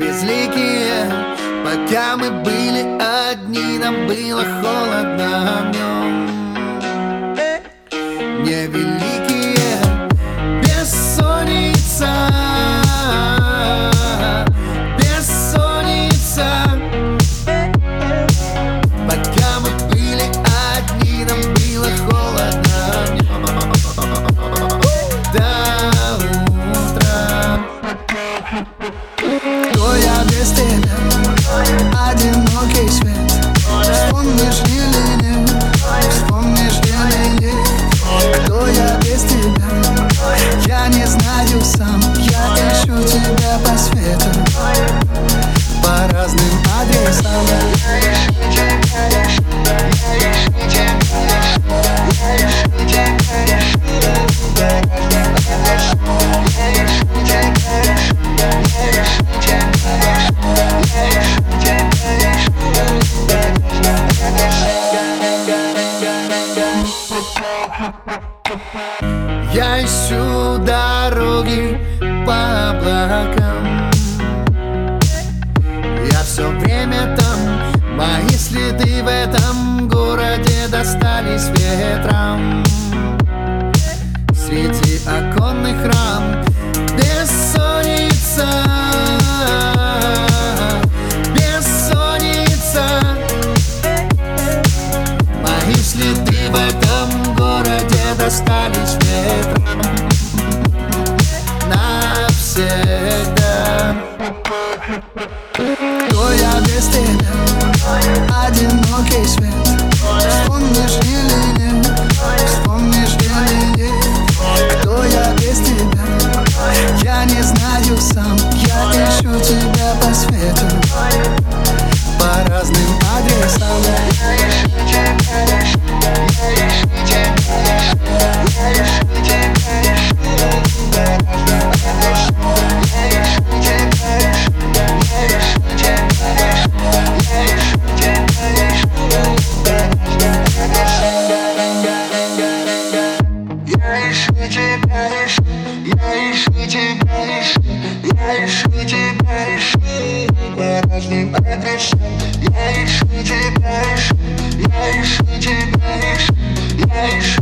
безликие. Пока мы были одни, нам было холодно в нем. Невеликие бессонница, бессонница. Пока мы были одни, нам было холодно в нем. До утра. Кто я без тебя? Одинокий свет. Вспомнишь или нет? Вспомнишь или нет? Кто я без тебя? Я не знаю сам. Я ищу тебя по свету, по разным адресам. Я ищу дороги по облакам. Я все время там. Мои следы в этом городе достались ветром. Среди оконных рам бессонница, бессонница. Мои следы в этом городе достались ветром навсегда. Кто я без тебя? Одинокий свет. Вспомнишь или нет? Вспомнишь или нет? Кто я без тебя? Я не знаю сам. Я ищу тебя по свету, по разным адресам. Я ищу тебя, по разным адресам. Я ищу тебя, я ищу тебя, я ищу.